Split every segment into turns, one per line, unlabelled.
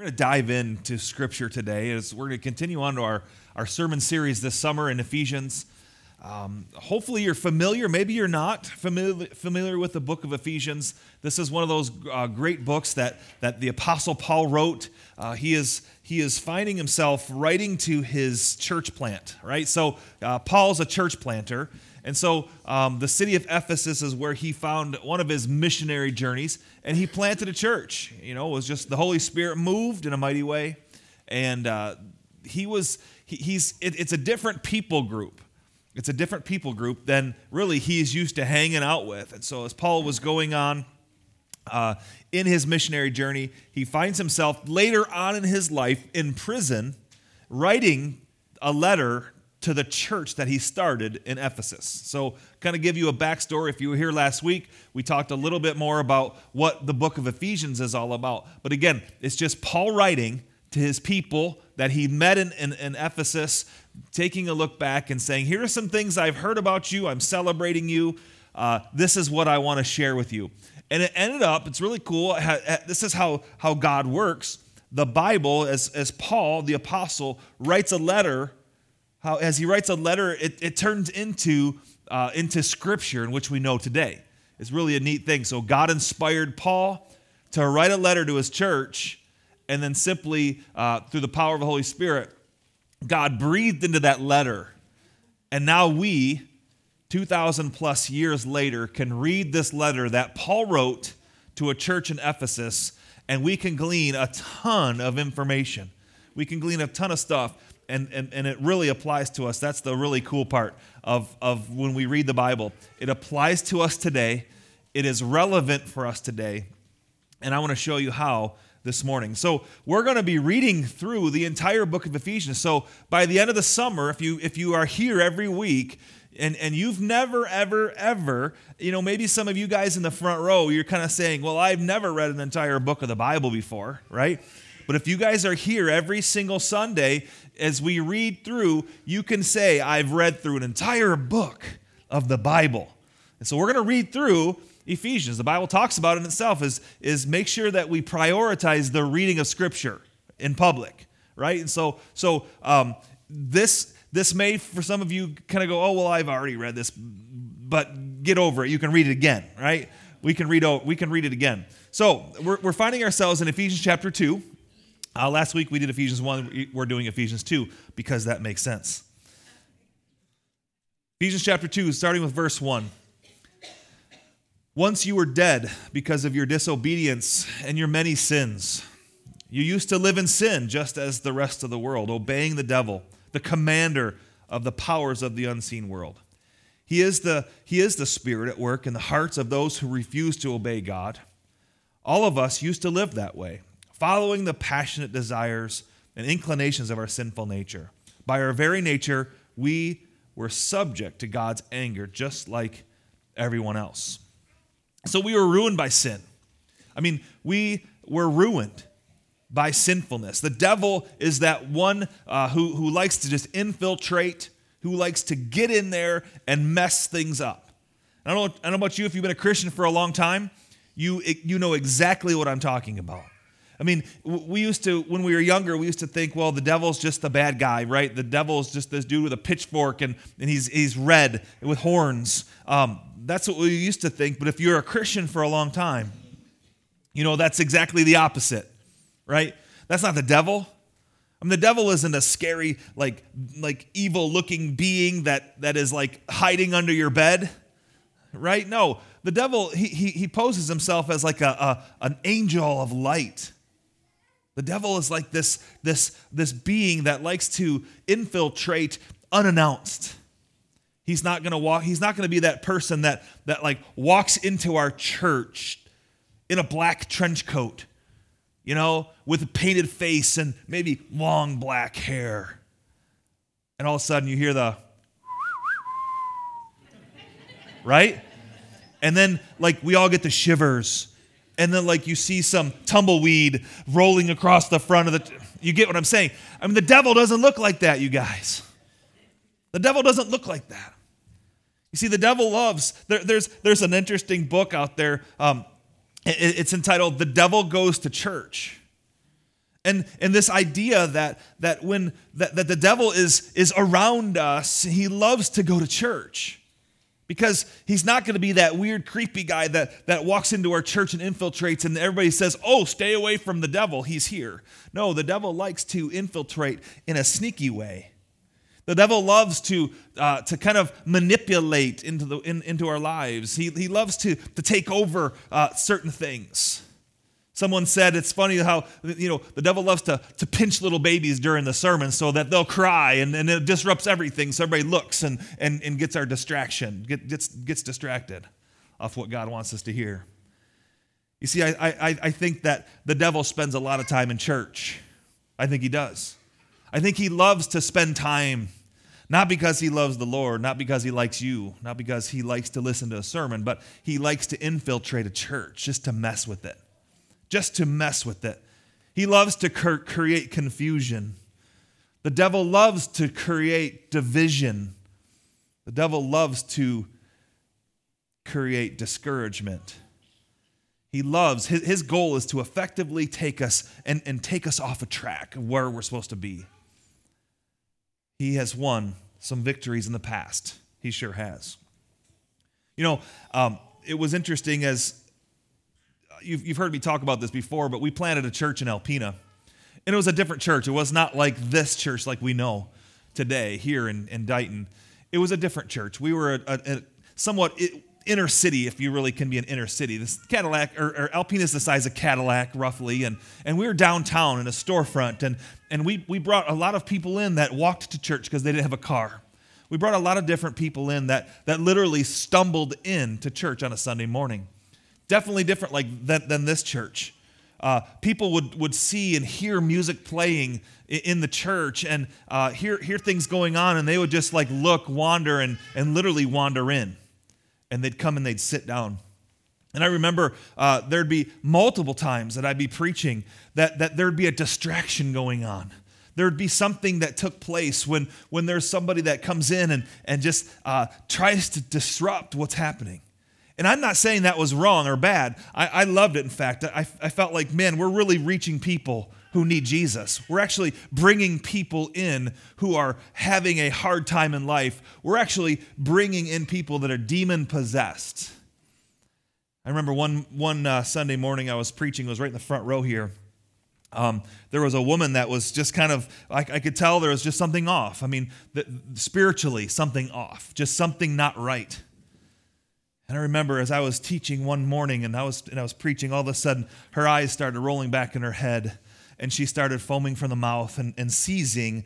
We're going to dive into Scripture today as we're going to continue on to our sermon series this summer in Ephesians. Hopefully you're familiar, maybe you're not familiar with the book of Ephesians. This is one of those great books that the Apostle Paul wrote. He is finding himself writing to his church plant, right? So Paul's a church planter. And so the city of Ephesus is where he found one of his missionary journeys, and he planted a church. You know, it was just the Holy Spirit moved in a mighty way, and it's a different people group. It's a different people group than really he's used to hanging out with. And so as Paul was going on in his missionary journey, he finds himself later on in his life in prison writing a letter to the church that he started in Ephesus. So kind of give you a backstory. If you were here last week, we talked a little bit more about what the book of Ephesians is all about. But again, it's just Paul writing to his people that he met in Ephesus, taking a look back and saying, here are some things I've heard about you. I'm celebrating you. This is what I want to share with you. And it ended up, it's really cool. This is how God works. The Bible, as Paul, the apostle, writes a letter, as he writes a letter, it turns into Scripture in which we know today. It's really a neat thing. So God inspired Paul to write a letter to his church, and then simply, through the power of the Holy Spirit, God breathed into that letter. And now we, 2,000 plus years later, can read this letter that Paul wrote to a church in Ephesus, and we can glean a ton of information. We can glean a ton of stuff. And it really applies to us. That's the really cool part of when we read the Bible. It applies to us today. It is relevant for us today. And I want to show you how this morning. So we're going to be reading through the entire book of Ephesians. So by the end of the summer, if you are here every week, and you've never, ever, maybe some of you guys in the front row, you're kind of saying, well, I've never read an entire book of the Bible before, right? But if you guys are here every single Sunday, as we read through, you can say, I've read through an entire book of the Bible. And so we're going to read through Ephesians. The Bible talks about it itself is make sure that we prioritize the reading of Scripture in public, right? And so this may, for some of you, kind of go, oh, well, I've already read this, but get over it. You can read it again, right? We can read it again. So we're finding ourselves in Ephesians chapter 2. Last week we did Ephesians 1. We're doing Ephesians 2 because that makes sense. Ephesians chapter 2, starting with verse 1. Once you were dead because of your disobedience and your many sins. You used to live in sin just as the rest of the world, obeying the devil, the commander of the powers of the unseen world. He is the Spirit at work in the hearts of those who refuse to obey God. All of us used to live that way, following the passionate desires and inclinations of our sinful nature. By our very nature, we were subject to God's anger, just like everyone else. So we were ruined by sin. We were ruined by sinfulness. The devil is that one who likes to just infiltrate, who likes to get in there and mess things up. I don't know about you, if you've been a Christian for a long time, you know exactly what I'm talking about. We used to, when we were younger, we used to think, well, the devil's just the bad guy, right? The devil's just this dude with a pitchfork and he's red with horns. That's what we used to think. But if you're a Christian for a long time, that's exactly the opposite, right? That's not the devil. The devil isn't a scary, like evil-looking being that is like hiding under your bed, right? No, the devil, he poses himself as like an angel of light. The devil is like this being that likes to infiltrate unannounced. He's not going to be that person that like walks into our church in a black trench coat, with a painted face and maybe long black hair. And all of a sudden you hear the right? And then like we all get the shivers. And then like you see some tumbleweed rolling across the front of you get what I'm saying? The devil doesn't look like that, you guys. The devil doesn't look like that. You see, the devil loves, there's an interesting book out there. It's entitled The Devil Goes to Church. And this idea that when that the devil is around us, he loves to go to church. Because he's not going to be that weird, creepy guy that walks into our church and infiltrates and everybody says, oh, stay away from the devil, he's here. No, the devil likes to infiltrate in a sneaky way. The devil loves to kind of manipulate into our lives. He loves to take over certain things. Someone said it's funny how the devil loves to pinch little babies during the sermon so that they'll cry and it disrupts everything. So everybody looks and gets our distraction, gets distracted off what God wants us to hear. You see, I think that the devil spends a lot of time in church. I think he does. I think he loves to spend time, not because he loves the Lord, not because he likes you, not because he likes to listen to a sermon, but he likes to infiltrate a church just to mess with it. Just to mess with it. He loves to create confusion. The devil loves to create division. The devil loves to create discouragement. He loves, his goal is to effectively take us and take us off a track of where we're supposed to be. He has won some victories in the past. He sure has. It was interesting as You've heard me talk about this before, but we planted a church in Alpena. And it was a different church. It was not like this church like we know today here in Dighton. It was a different church. We were a somewhat inner city, if you really can be an inner city. This Cadillac, or Alpena is the size of Cadillac, roughly. And we were downtown in a storefront. And we brought a lot of people in that walked to church because they didn't have a car. We brought a lot of different people in that literally stumbled into church on a Sunday morning. Definitely different than this church. People would see and hear music playing in the church and hear things going on, and they would just look, wander, and literally wander in. And they'd come and they'd sit down. And I remember there'd be multiple times that I'd be preaching that there'd be a distraction going on. There'd be something that took place when there's somebody that comes in and just tries to disrupt what's happening. And I'm not saying that was wrong or bad. I loved it, in fact. I felt like, man, we're really reaching people who need Jesus. We're actually bringing people in who are having a hard time in life. We're actually bringing in people that are demon-possessed. I remember one Sunday morning I was preaching. It was right in the front row here. There was a woman that was just kind of, I could tell there was just something off. I mean, spiritually, something off. Just something not right. And I remember as I was teaching one morning and I was preaching, all of a sudden her eyes started rolling back in her head and she started foaming from the mouth and seizing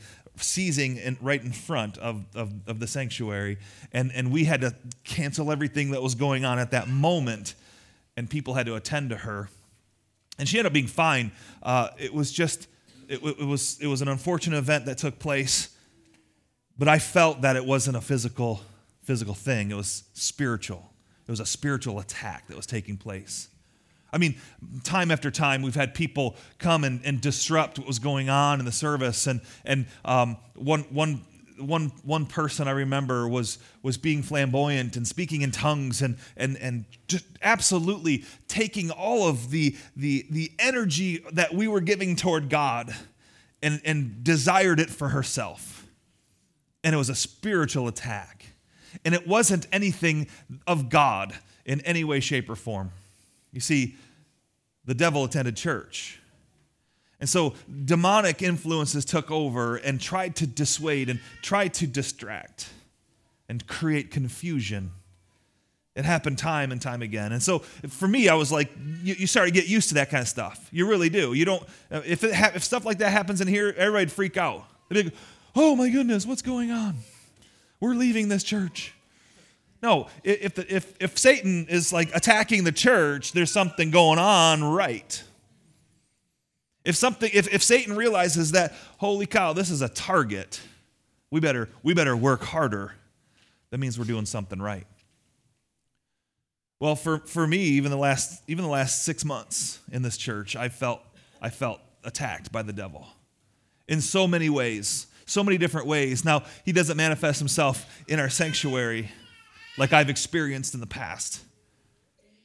right in front of the sanctuary. And we had to cancel everything that was going on at that moment, and people had to attend to her. And she ended up being fine. It was an unfortunate event that took place, but I felt that it wasn't a physical thing. It was spiritual. It was a spiritual attack that was taking place. I mean, time after time, we've had people come and disrupt what was going on in the service. And one person I remember was being flamboyant and speaking in tongues and just absolutely taking all of the energy that we were giving toward God and desired it for herself. And it was a spiritual attack. And it wasn't anything of God in any way, shape, or form. You see, the devil attended church. And so demonic influences took over and tried to dissuade and tried to distract and create confusion. It happened time and time again. And so for me, I was like, you start to get used to that kind of stuff. You really do. You don't. If stuff like that happens in here, everybody'd freak out. They'd go, oh my goodness, what's going on? We're leaving this church. No, if Satan is attacking the church, there's something going on, right? If Satan realizes that, holy cow, this is a target, we better work harder. That means we're doing something right. Well, for me, even the last 6 months in this church, I felt attacked by the devil in so many ways. So many different ways. Now, he doesn't manifest himself in our sanctuary like I've experienced in the past.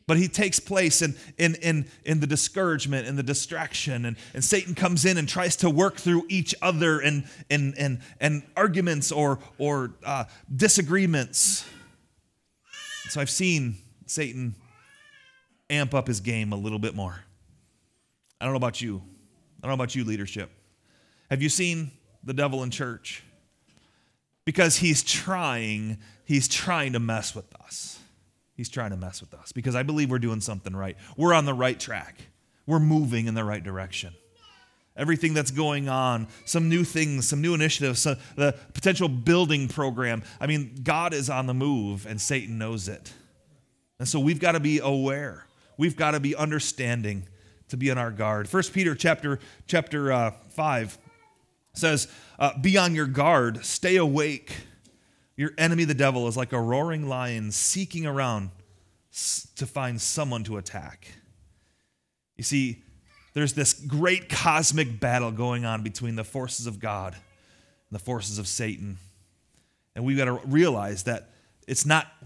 But he takes place in the discouragement and the distraction, and Satan comes in and tries to work through each other and arguments or disagreements. So I've seen Satan amp up his game a little bit more. I don't know about you. I don't know about you, leadership. Have you seen the devil in church? Because he's trying to mess with us. He's trying to mess with us because I believe we're doing something right. We're on the right track. We're moving in the right direction. Everything that's going on, some new things, some new initiatives, the potential building program. I mean, God is on the move and Satan knows it. And so we've got to be aware. We've got to be understanding to be on our guard. 1 Peter chapter 5 says, be on your guard, stay awake. Your enemy, the devil, is like a roaring lion seeking around to find someone to attack. You see, there's this great cosmic battle going on between the forces of God and the forces of Satan. And we've got to realize that this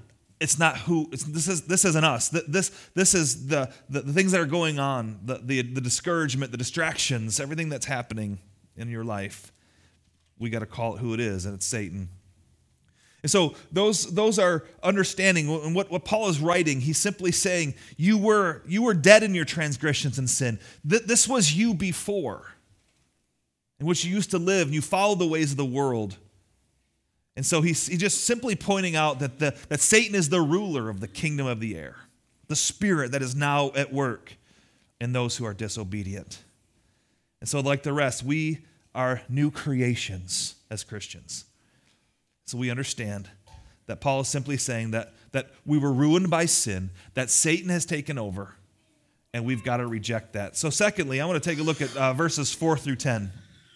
isn't us. This is the things that are going on, the discouragement, the distractions, everything that's happening in your life. We got to call it who it is, and it's Satan. And so those are understanding. And what Paul is writing, he's simply saying, you were dead in your transgressions and sin. This was you before, in which you used to live, and you followed the ways of the world. And so he's just simply pointing out that Satan is the ruler of the kingdom of the air, the spirit that is now at work in those who are disobedient. And so like the rest, we are new creations as Christians. So we understand that Paul is simply saying that we were ruined by sin, that Satan has taken over, and we've got to reject that. So secondly, I want to take a look at verses 4 through 10.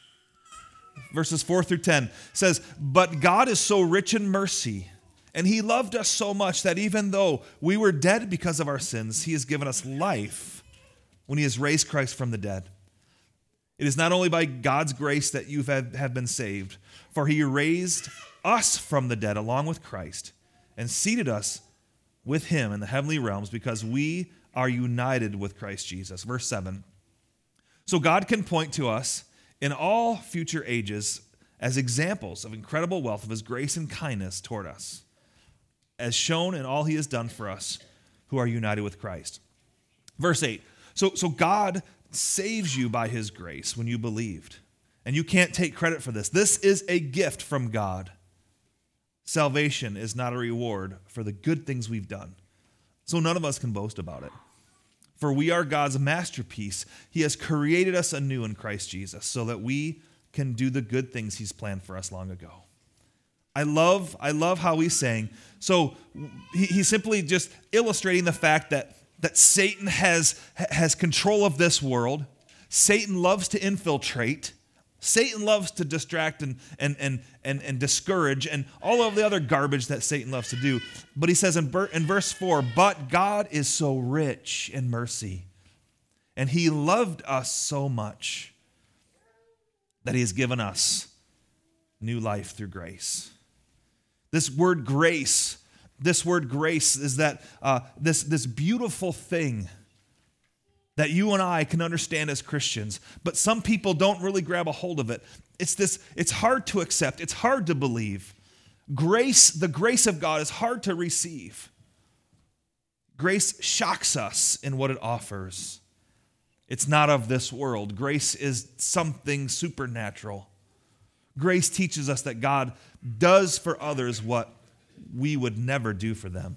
Verses 4 through 10 says, but God is so rich in mercy, and he loved us so much that even though we were dead because of our sins, he has given us life when he has raised Christ from the dead. It is not only by God's grace that you have been saved, for he raised us from the dead along with Christ and seated us with him in the heavenly realms because we are united with Christ Jesus. Verse 7. So God can point to us in all future ages as examples of incredible wealth of his grace and kindness toward us, as shown in all he has done for us who are united with Christ. Verse 8. So God saves you by his grace when you believed. And you can't take credit for this. This is a gift from God. Salvation is not a reward for the good things we've done. So none of us can boast about it. For we are God's masterpiece. He has created us anew in Christ Jesus so that we can do the good things he's planned for us long ago. I love how he's saying, so he's simply just illustrating the fact that Satan has control of this world. Satan loves to infiltrate. Satan loves to distract and discourage and all of the other garbage that Satan loves to do. But he says in verse 4, but God is so rich in mercy, and he loved us so much that he has given us new life through grace. This word grace is that this beautiful thing that you and I can understand as Christians, but some people don't really grab a hold of it. It's hard to accept. It's hard to believe. The grace of God is hard to receive. Grace shocks us in what it offers. It's not of this world. Grace is something supernatural. Grace teaches us that God does for others what we would never do for them.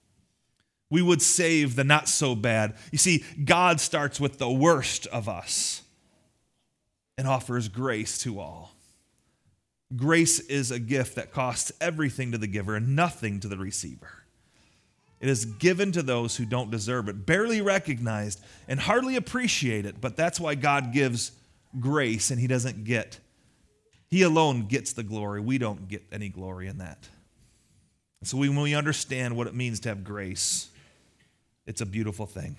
We would save the not so bad. You see, God starts with the worst of us and offers grace to all. Grace is a gift that costs everything to the giver and nothing to the receiver. It is given to those who don't deserve it, barely recognized, and hardly appreciate it. But that's why God gives grace, and He alone gets the glory. We don't get any glory in that. So when we understand what it means to have grace, it's a beautiful thing.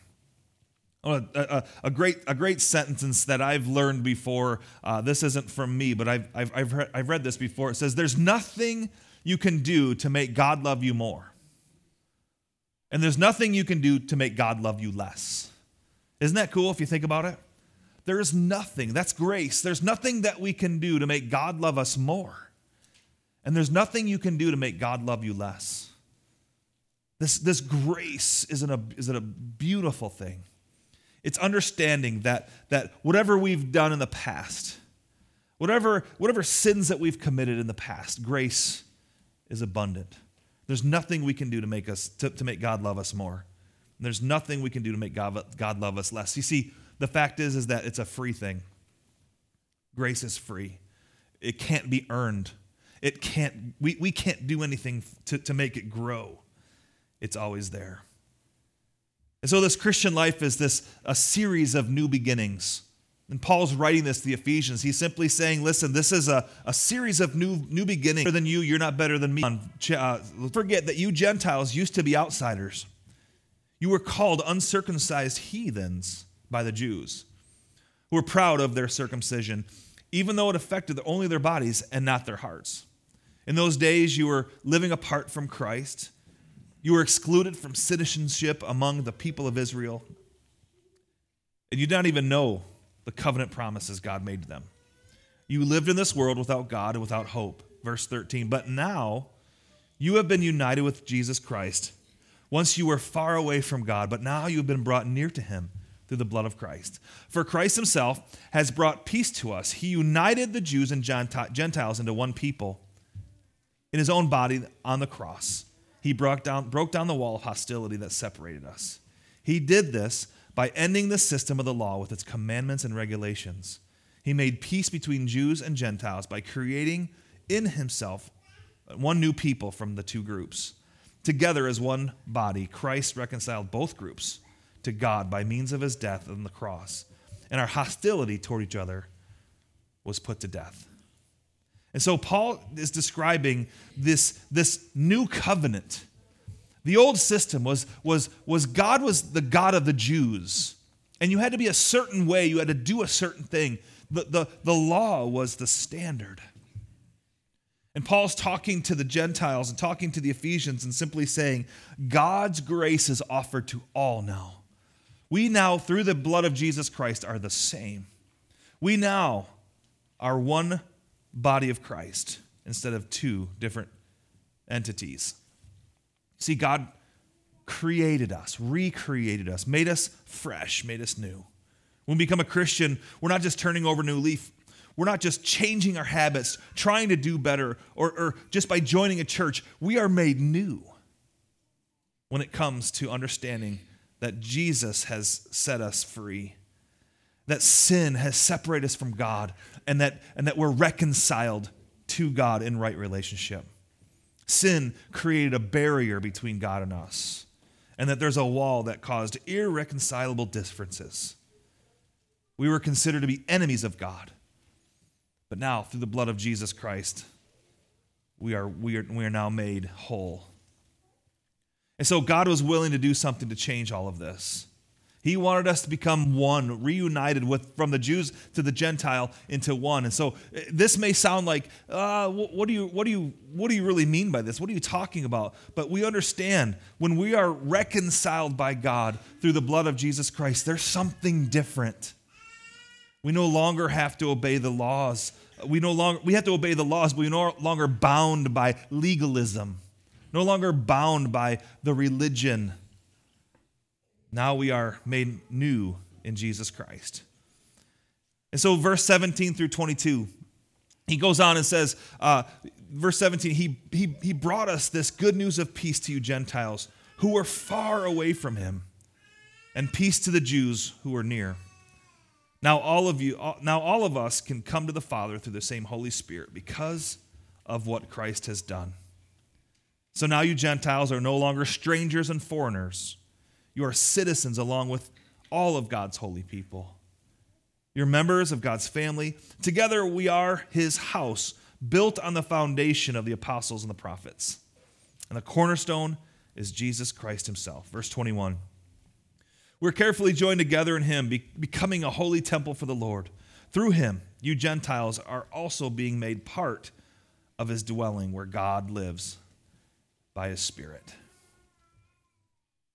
A great sentence that I've learned before. This isn't from me, but I've read this before. It says, "There's nothing you can do to make God love you more. There's nothing you can do to make God love you more than what Jesus did for you." There's nothing you can do to make God love you more. There's nothing you can do to make God love you more than what Jesus did for you. There's nothing you can do to make God love you more than what Jesus did for you. And there's nothing you can do to make God love you less. Isn't that cool if you think about it? There is nothing. That's grace. There's nothing that we can do to make God love us more. And there's nothing you can do to make God love you less. This grace is a beautiful thing. It's understanding that whatever we've done in the past, whatever sins that we've committed in the past, grace is abundant. There's nothing we can do to make God love us more. And there's nothing we can do to make God love us less. You see, the fact is that it's a free thing. Grace is free. It can't be earned. We can't do anything to make it grow. It's always there. And so this Christian life is a series of new beginnings. And Paul's writing this to the Ephesians. He's simply saying, listen, this is a series of new beginnings. Better than you, you're not better than me. Forget that you Gentiles used to be outsiders. You were called uncircumcised heathens by the Jews, who were proud of their circumcision, even though it affected only their bodies and not their hearts. In those days, you were living apart from Christ. You were excluded from citizenship among the people of Israel. And you didn't even know the covenant promises God made to them. You lived in this world without God and without hope. Verse 13, but now you have been united with Jesus Christ. Once you were far away from God, but now you have been brought near to him through the blood of Christ. For Christ himself has brought peace to us. He united the Jews and Gentiles into one people in his own body on the cross. He broke down the wall of hostility that separated us. He did this by ending the system of the law with its commandments and regulations. He made peace between Jews and Gentiles by creating in himself one new people from the two groups. Together as one body, Christ reconciled both groups to God by means of his death on the cross. And our hostility toward each other was put to death. And so Paul is describing this new covenant. The old system was God was the God of the Jews. And you had to be a certain way. You had to do a certain thing. The law was the standard. And Paul's talking to the Gentiles and talking to the Ephesians and simply saying, God's grace is offered to all now. We now, through the blood of Jesus Christ, are the same. We now are one body of Christ instead of two different entities. See, God created us, recreated us, made us fresh, made us new. When we become a Christian, we're not just turning over a new leaf. We're not just changing our habits, trying to do better, or just by joining a church. We are made new when it comes to understanding that Jesus has set us free, that sin has separated us from God, and that we're reconciled to God in right relationship. Sin created a barrier between God and us, and that there's a wall that caused irreconcilable differences. We were considered to be enemies of God. But now, through the blood of Jesus Christ, we are now made whole. And so God was willing to do something to change all of this. He wanted us to become one, reunited from the Jews to the Gentile into one. And so this may sound like, what do you really mean by this? What are you talking about? But we understand when we are reconciled by God through the blood of Jesus Christ, there's something different. We no longer have to obey the laws. We have to obey the laws, but we're no longer bound by legalism, no longer bound by the religion. Now we are made new in Jesus Christ. And so verse 17 through 22, he goes on and says, verse 17, he brought us this good news of peace to you Gentiles who were far away from him, and peace to the Jews who were near. Now all of us can come to the Father through the same Holy Spirit because of what Christ has done. So now you Gentiles are no longer strangers and foreigners. You are citizens along with all of God's holy people. You're members of God's family. Together we are his house, built on the foundation of the apostles and the prophets. And the cornerstone is Jesus Christ himself. Verse 21. We're carefully joined together in him, becoming a holy temple for the Lord. Through him, you Gentiles are also being made part of his dwelling where God lives by his Spirit.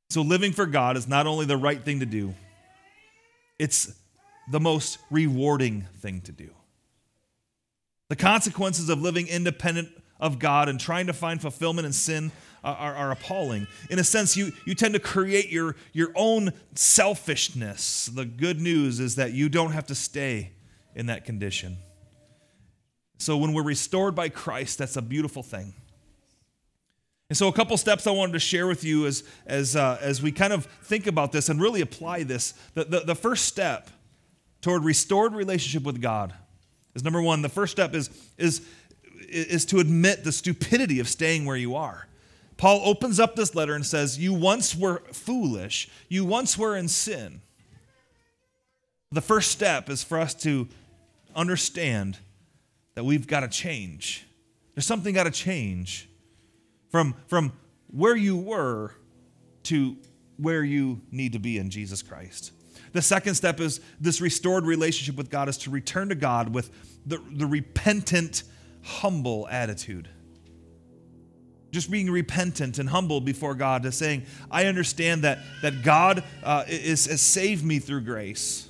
So living for God is not only the right thing to do, it's the most rewarding thing to do. The consequences of living independent of God and trying to find fulfillment in sin are appalling. In a sense, you tend to create your own selfishness. The good news is that you don't have to stay in that condition. So when we're restored by Christ, that's a beautiful thing. And so a couple steps I wanted to share with you as we kind of think about this and really apply this. The first step toward restored relationship with God is, number one, the first step is to admit the stupidity of staying where you are. Paul opens up this letter and says, you once were foolish. You once were in sin. The first step is for us to understand that we've got to change. There's something got to change from where you were to where you need to be in Jesus Christ. The second step is this restored relationship with God is to return to God with the repentant, humble attitude. Just being repentant and humble before God, to saying, I understand that God has saved me through grace.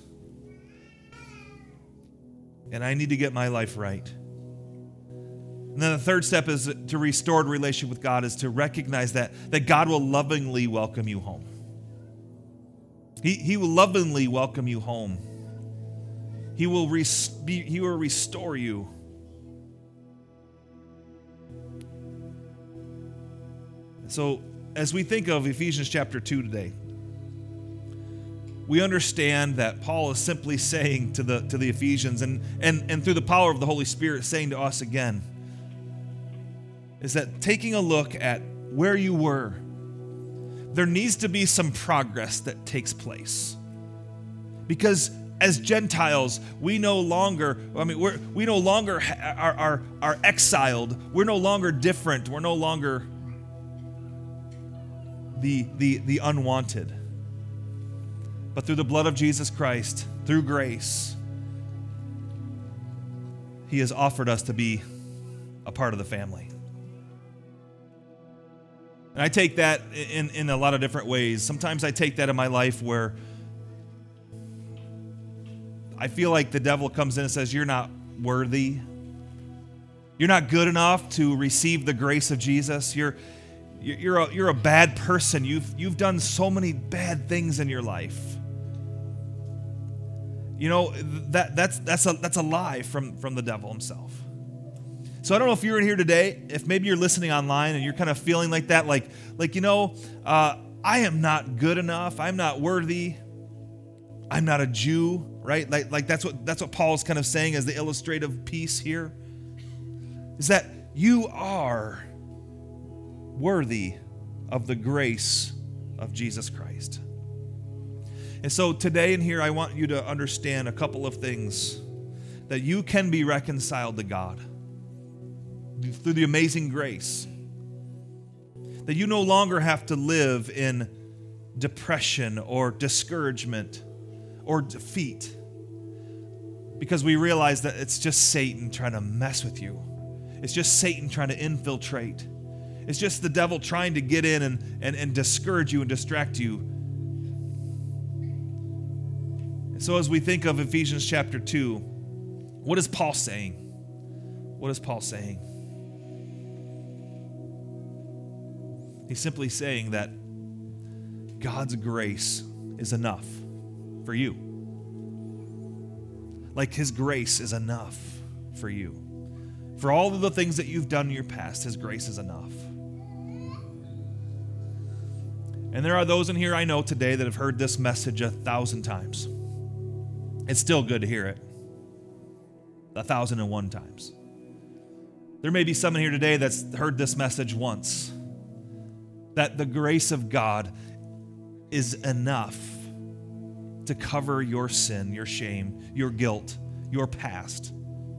And I need to get my life right. And then the third step is to restored relationship with God is to recognize that God will lovingly welcome you home. He will lovingly welcome you home. He will restore you. So as we think of Ephesians chapter 2 today, we understand that Paul is simply saying to the Ephesians and through the power of the Holy Spirit saying to us again, is that taking a look at where you were, there needs to be some progress that takes place. Because as Gentiles, we no longer are exiled. We're no longer different. We're no longer the unwanted. But through the blood of Jesus Christ, through grace, He has offered us to be a part of the family. And I take that in a lot of different ways. Sometimes I take that in my life where I feel like the devil comes in and says, you're not worthy. You're not good enough to receive the grace of Jesus. You're a bad person. You've done so many bad things in your life. You know, that's a lie from the devil himself. So I don't know if you're in here today, if maybe you're listening online and you're kind of feeling like that, like I am not good enough. I'm not worthy. I'm not a Jew, right? Like that's what Paul's kind of saying as the illustrative piece here, is that you are worthy of the grace of Jesus Christ. And so today in here, I want you to understand a couple of things, that you can be reconciled to God through the amazing grace, that you no longer have to live in depression or discouragement or defeat, because we realize that it's just Satan trying to mess with you. It's just Satan trying to infiltrate. It's just the devil trying to get in and discourage you and distract you. And so as we think of Ephesians chapter 2, what is Paul saying? What is Paul saying? He's simply saying that God's grace is enough for you. Like His grace is enough for you. For all of the things that you've done in your past, His grace is enough. And there are those in here I know today that have heard this message 1,000 times. It's still good to hear it 1,001 times. There may be someone here today that's heard this message once, that the grace of God is enough to cover your sin, your shame, your guilt, your past.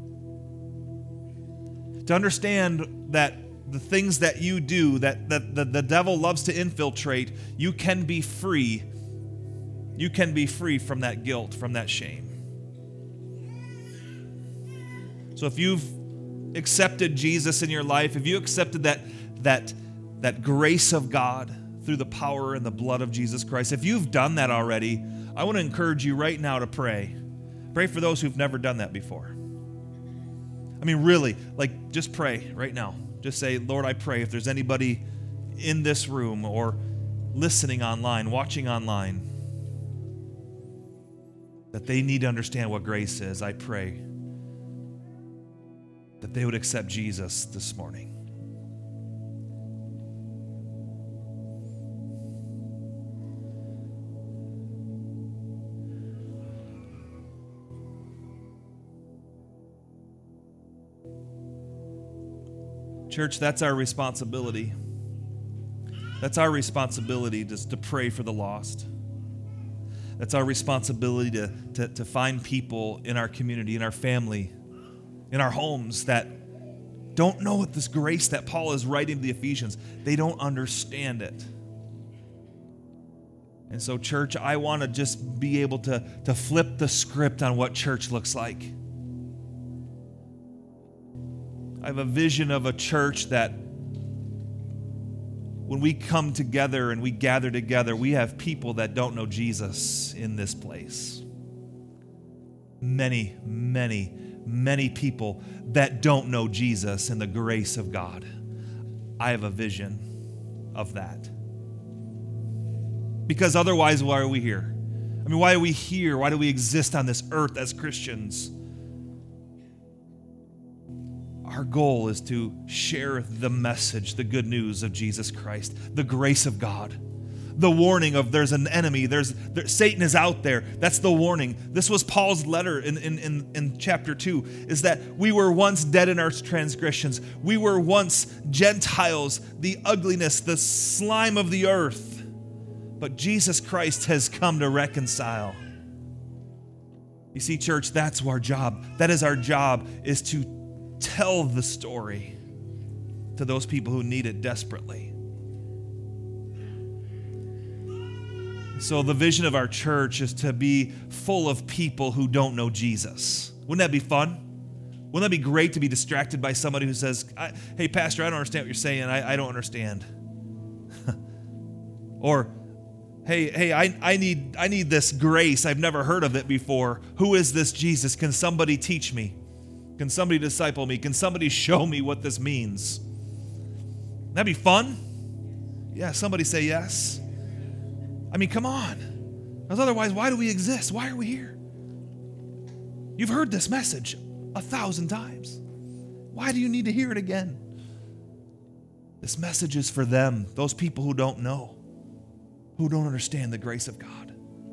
To understand that the things that you do, that the devil loves to infiltrate, you can be free. You can be free from that guilt, from that shame. So if you've accepted Jesus in your life, if you accepted that grace of God, through the power and the blood of Jesus Christ. If you've done that already, I want to encourage you right now to pray. Pray for those who've never done that before. I mean, really, like, just pray right now. Just say, Lord, I pray if there's anybody in this room or listening online, watching online, that they need to understand what grace is. I pray that they would accept Jesus this morning. Church, that's our responsibility. That's our responsibility just to pray for the lost. That's our responsibility to find people in our community, in our family, in our homes that don't know what this grace that Paul is writing to the Ephesians. They don't understand it. And so, church, I want to just be able to flip the script on what church looks like. I have a vision of a church that when we come together and we gather together, we have people that don't know Jesus in this place. Many, many, many people that don't know Jesus and the grace of God. I have a vision of that. Because otherwise, why are we here? I mean, why are we here? Why do we exist on this earth as Christians? Our goal is to share the message, the good news of Jesus Christ, the grace of God, the warning of there's an enemy, Satan is out there. That's the warning. This was Paul's letter in chapter 2, is that we were once dead in our transgressions. We were once Gentiles, the ugliness, the slime of the earth. But Jesus Christ has come to reconcile. You see, church, that's our job. That is our job, is to tell the story to those people who need it desperately. So the vision of our church is to be full of people who don't know Jesus. Wouldn't that be fun? Wouldn't that be great to be distracted by somebody who says, hey, Pastor, I don't understand what you're saying. I don't understand. Or, hey, I need this grace. I've never heard of it before. Who is this Jesus? Can somebody teach me? Can somebody disciple me? Can somebody show me what this means? That'd be fun. Yeah, somebody say yes. I mean, come on. Because otherwise, why do we exist? Why are we here? You've heard this message 1,000 times. Why do you need to hear it again? This message is for them, those people who don't know, who don't understand the grace of God.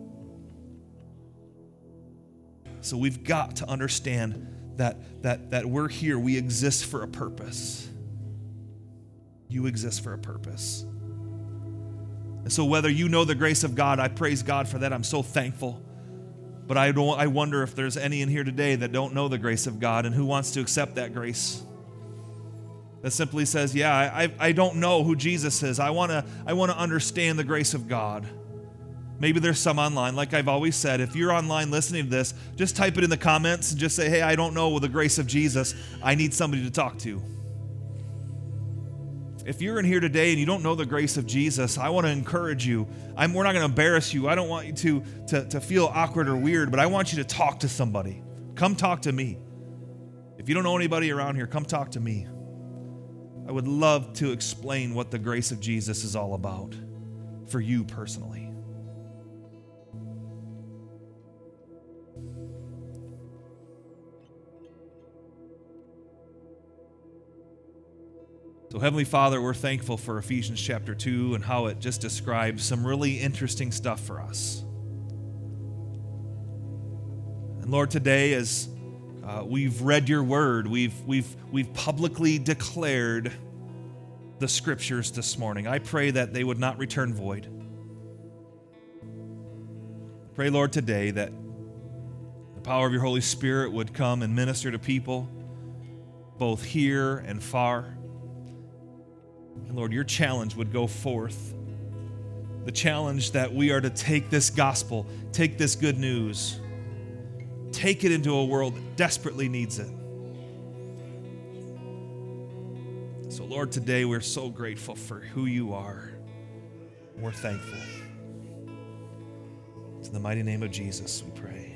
So we've got to understand that we're here. We exist for a purpose. You exist for a purpose. And so whether you know the grace of God, I praise God for that. I'm so thankful. But I wonder if there's any in here today that don't know the grace of God and who wants to accept that grace. That simply says, yeah, I don't know who Jesus is. I want to understand the grace of God. Maybe there's some online. Like I've always said, if you're online listening to this, just type it in the comments and just say, hey, I don't know the grace of Jesus. I need somebody to talk to. If you're in here today and you don't know the grace of Jesus, I want to encourage you. We're not going to embarrass you. I don't want you to feel awkward or weird, but I want you to talk to somebody. Come talk to me. If you don't know anybody around here, come talk to me. I would love to explain what the grace of Jesus is all about for you personally. So Heavenly Father, we're thankful for Ephesians chapter 2 and how it just describes some really interesting stuff for us. And Lord, today as we've read your word, we've publicly declared the scriptures this morning. I pray that they would not return void. I pray, Lord, today that the power of your Holy Spirit would come and minister to people, both here and far. And Lord, your challenge would go forth. The challenge that we are to take this gospel, take this good news, take it into a world that desperately needs it. So Lord, today we're so grateful for who you are. We're thankful. It's in the mighty name of Jesus we pray.